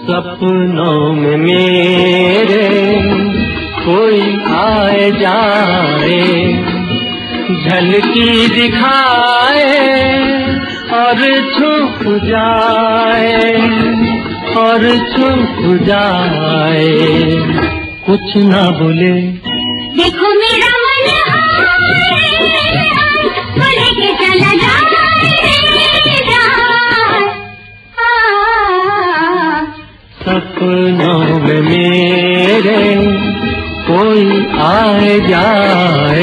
सपनों में मेरे कोई आए जाए, झलकी दिखाए और छुप जाए, और छुप जाए, कुछ ना बोले। देखो मेरा मन बोले के चला जाए, सपनों में मेरे कोई आए जाए।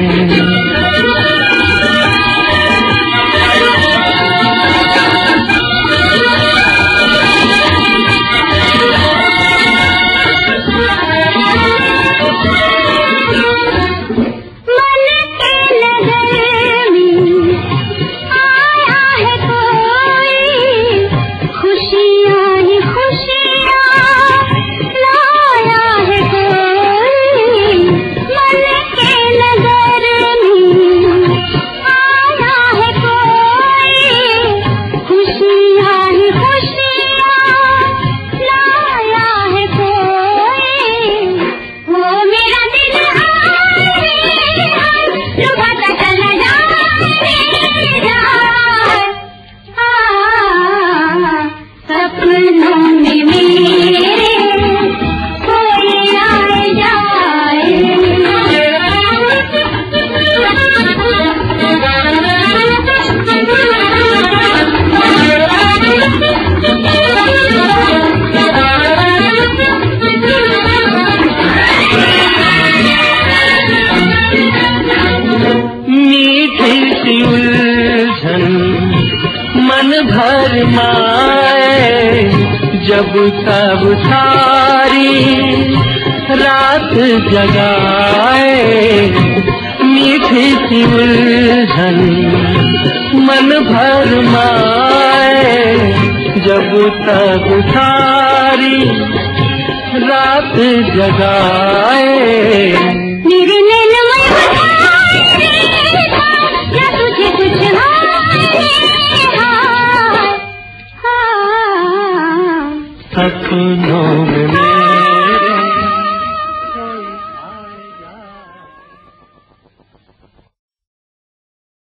मन भर माए जब तब सारी रात जगाए, मीठी सी उलझन मन भर माए जब तब सारी रात जगाए। मेरे नैन या तुझे कुछ सपनों में